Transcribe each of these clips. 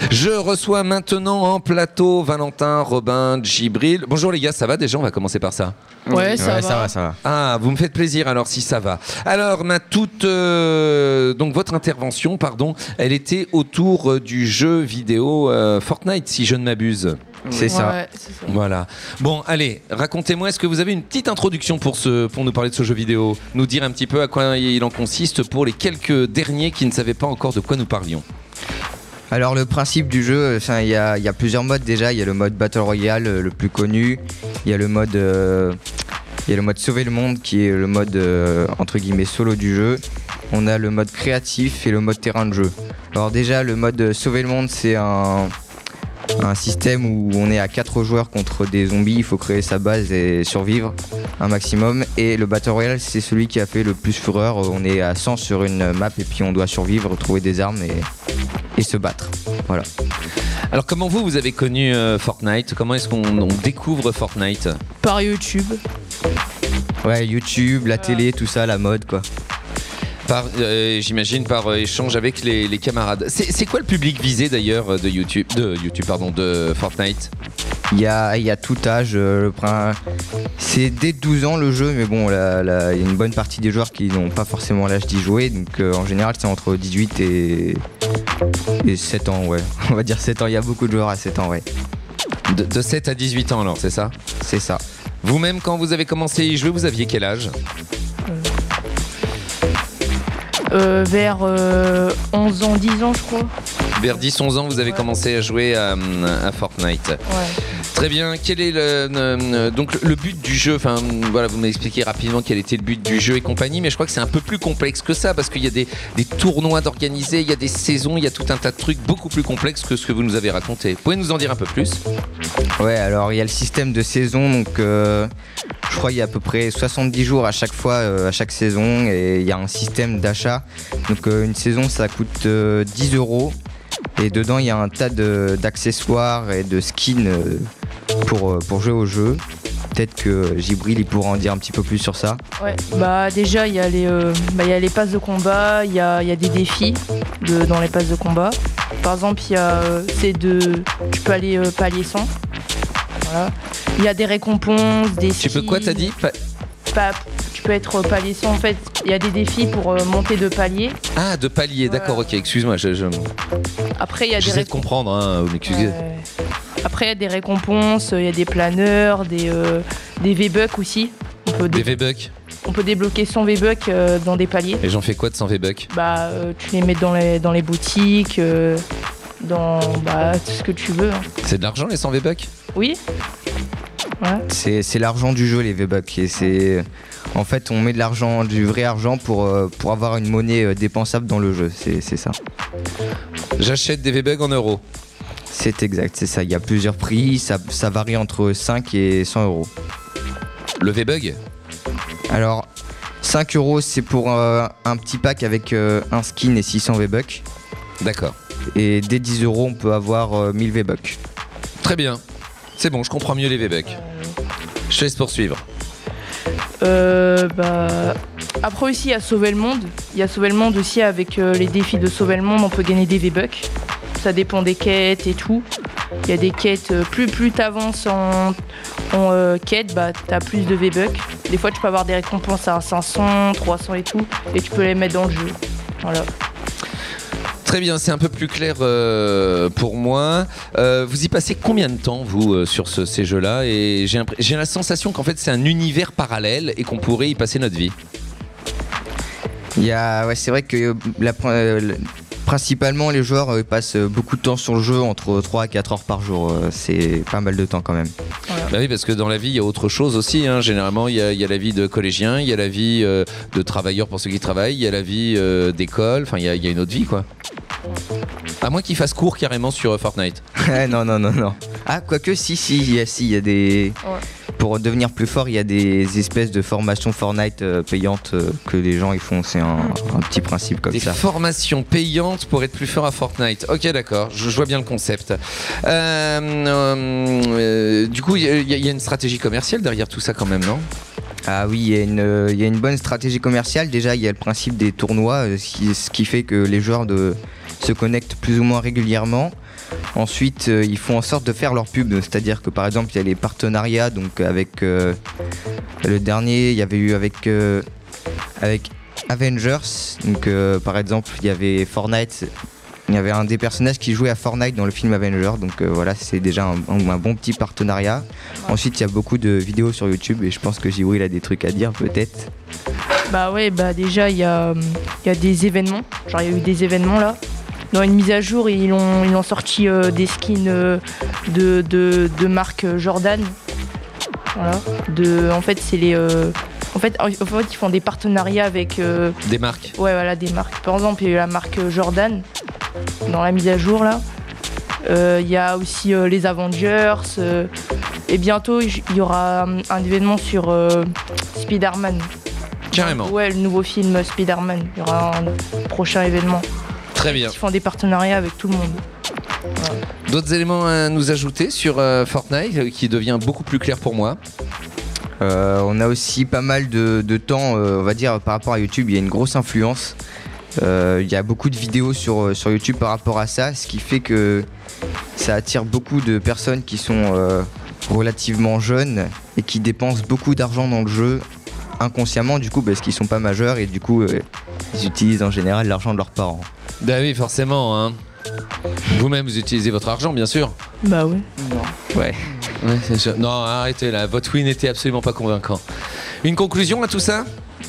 Je reçois maintenant en plateau Valentin, Robin, Djibril. Bonjour les gars, ça va déjà? On va commencer par ça. Ouais, ça va. Ah, vous me faites plaisir alors si ça va. Alors, donc votre intervention, elle était autour du jeu vidéo Fortnite, si je ne m'abuse. C'est ça. Ouais, c'est ça. Voilà. Bon, allez, racontez-moi, est-ce que vous avez une petite introduction pour nous parler de ce jeu vidéo? Nous dire un petit peu à quoi il en consiste pour les quelques derniers qui ne savaient pas encore de quoi nous parlions. Alors le principe du jeu, il y a plusieurs modes déjà. Il y a le mode Battle Royale, le plus connu. Il y a le mode Sauver le monde qui est le mode entre guillemets solo du jeu. On a le mode créatif et le mode terrain de jeu. Alors déjà le mode Sauver le monde, c'est un système où on est à 4 joueurs contre des zombies, il faut créer sa base et survivre un maximum. Et le Battle Royale, c'est celui qui a fait le plus fureur, on est à 100 sur une map et puis on doit survivre, trouver des armes et se battre. Voilà. Alors comment vous avez connu Fortnite? Comment est-ce qu'on découvre Fortnite? Par YouTube. Ouais, YouTube, la télé, tout ça, la mode quoi. J'imagine par échange avec les camarades. C'est quoi le public visé d'ailleurs de Fortnite? Il y a tout âge. C'est dès 12 ans le jeu, mais bon, il y a une bonne partie des joueurs qui n'ont pas forcément l'âge d'y jouer. Donc en général, c'est entre 18 et 7 ans, ouais. On va dire 7 ans. Il y a beaucoup de joueurs à 7 ans, ouais. De 7 à 18 ans alors, c'est ça? C'est ça. Vous-même, quand vous avez commencé à y jouer, vous aviez quel âge? Vers 11 ans, 10 ans, je crois. Vers 10-11 ans, vous avez commencé à jouer à Fortnite. Ouais. Très bien. Quel est donc le but du jeu? Enfin, voilà, vous m'expliquez rapidement quel était le but du jeu et compagnie, mais je crois que c'est un peu plus complexe que ça parce qu'il y a des tournois d'organiser, il y a des saisons, il y a tout un tas de trucs beaucoup plus complexes que ce que vous nous avez raconté. Vous pouvez nous en dire un peu plus? Ouais, alors il y a le système de saison, donc je crois qu'il y a à peu près 70 jours à chaque fois, à chaque saison, et il y a un système d'achat. Donc une saison, ça coûte 10 €. Et dedans, il y a un tas d'accessoires et de skins pour jouer au jeu. Peut-être que Djibril il pourra en dire un petit peu plus sur ça. Ouais, bah déjà il y a les passes de combat, il y a des défis dans les passes de combat. Par exemple, il y a tu peux aller palier 100. Voilà. Il y a des récompenses, des skins. Tu peux quoi, t'as dit? Tu peux être palier 100 en fait. Il y a des défis pour monter de palier. Ah, de palier, voilà. D'accord, ok, excuse-moi. Après, il y a j'essaie de comprendre, hein, vous m'excusez. Après, il y a des récompenses, il y a des planeurs, des V-Bucks aussi. Des V-Bucks? On peut débloquer 100 V-Bucks dans des paliers. Et j'en fais quoi de 100 V-Bucks? Tu les mets dans les boutiques, dans tout ce que tu veux. Hein. C'est de l'argent les 100 V-Bucks? Oui. Ouais. C'est l'argent du jeu, les V-Bucks. Et en fait, on met de l'argent, du vrai argent pour avoir une monnaie dépensable dans le jeu. C'est ça. J'achète des V-Bucks en euros. C'est exact, c'est ça. Il y a plusieurs prix, ça varie entre 5 et 100 €. Le V-Bug? Alors, 5 € c'est pour un petit pack avec un skin et 600 V-Bucks. D'accord. Et dès 10 € on peut avoir 1000 V-Bucks. Très bien. C'est bon, je comprends mieux les V-Bucks. Je te laisse poursuivre. Après aussi, il y a Sauver le monde. Il y a Sauver le monde aussi avec les défis de Sauver le monde. On peut gagner des V-Bucks. Ça dépend des quêtes et tout. Il y a des quêtes, plus t'avances en quête, t'as plus de V-Bucks. Des fois, tu peux avoir des récompenses à 500, 300 et tout. Et tu peux les mettre dans le jeu. Voilà. Très bien, c'est un peu plus clair pour moi. Vous y passez combien de temps, vous, sur ces jeux-là? Et j'ai la sensation qu'en fait, c'est un univers parallèle et qu'on pourrait y passer notre vie. C'est vrai que principalement, les joueurs passent beaucoup de temps sur le jeu, entre 3 à 4 heures par jour. C'est pas mal de temps quand même. Voilà. Bah oui, parce que dans la vie, il y a autre chose aussi. Hein. Généralement, il y a la vie de collégien, il y a la vie de travailleur pour ceux qui travaillent, il y a la vie d'école. Enfin, il y a une autre vie, quoi. À moins qu'ils fassent cours carrément sur Fortnite. Non. Ah, quoique, si, il y a des... Ouais. Pour devenir plus fort, il y a des espèces de formations Fortnite payantes que les gens ils font. C'est un petit principe comme ça. Des formations payantes pour être plus fort à Fortnite. Ok, d'accord, je vois bien le concept. Du coup, il y a une stratégie commerciale derrière tout ça quand même, non ? Ah oui, il y a une bonne stratégie commerciale. Déjà, il y a le principe des tournois, ce qui fait que les joueurs se connectent plus ou moins régulièrement. Ensuite, ils font en sorte de faire leur pub, c'est-à-dire que par exemple, il y a les partenariats, donc avec le dernier, il y avait eu avec Avengers, donc par exemple, il y avait Fortnite. Il y avait un des personnages qui jouait à Fortnite dans le film Avengers, donc voilà, c'est déjà un bon petit partenariat. Ensuite, il y a beaucoup de vidéos sur YouTube et je pense que Jibril a des trucs à dire peut-être. Bah ouais, bah déjà il y a des événements, genre il y a eu des événements là. Dans une mise à jour, ils ont sorti des skins de marque Jordan. Voilà. En fait, c'est les. En fait, ils font des partenariats avec. Des marques. Ouais, voilà, des marques. Par exemple, il y a eu la marque Jordan dans la mise à jour là. Il y a aussi les Avengers. Et bientôt, il y aura un événement sur Spider-Man. Carrément. Ouais, le nouveau film Spider-Man. Il y aura un prochain événement. Très bien. Ils font des partenariats avec tout le monde. Ouais. D'autres éléments à nous ajouter sur Fortnite qui devient beaucoup plus clair pour moi? On a aussi pas mal de temps, on va dire, par rapport à YouTube, il y a une grosse influence. Il y a beaucoup de vidéos sur YouTube par rapport à ça, ce qui fait que ça attire beaucoup de personnes qui sont relativement jeunes et qui dépensent beaucoup d'argent dans le jeu inconsciemment, du coup, parce qu'ils sont pas majeurs et du coup, ils utilisent en général l'argent de leurs parents. Bah oui, forcément, hein. Vous-même, vous utilisez votre argent, bien sûr. Bah oui. Non. Ouais. Ouais, c'est sûr. Non, arrêtez là, votre oui n'était absolument pas convaincant. Une conclusion à tout ça?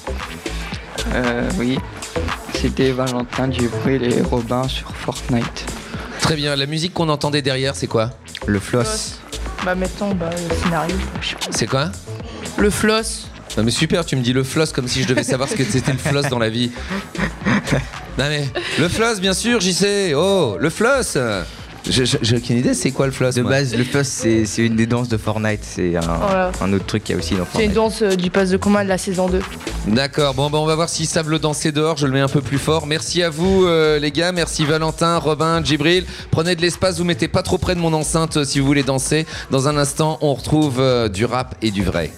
Oui. C'était Valentin, Djibril et Robin sur Fortnite. Très bien, la musique qu'on entendait derrière, c'est quoi? Le floss. Bah mettons le scénario. C'est quoi? Le floss. Non mais super, tu me dis le floss comme si je devais savoir ce que c'était le floss dans la vie. Non mais, le floss bien sûr, j'y sais. Oh, le floss. J'ai aucune idée, c'est quoi le floss? De base, le floss, c'est une des danses de Fortnite. C'est un autre truc qu'il y a aussi dans Fortnite. C'est une danse du pass de combat de la saison 2. D'accord, bon bah on va voir s'ils savent le danser dehors, je le mets un peu plus fort. Merci à vous les gars, merci Valentin, Robin, Djibril. Prenez de l'espace, vous mettez pas trop près de mon enceinte si vous voulez danser. Dans un instant, on retrouve du rap et du vrai.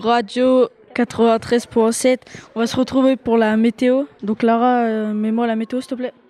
Radio 93.7. On va se retrouver pour la météo. Donc Lara, mets-moi la météo s'il te plaît.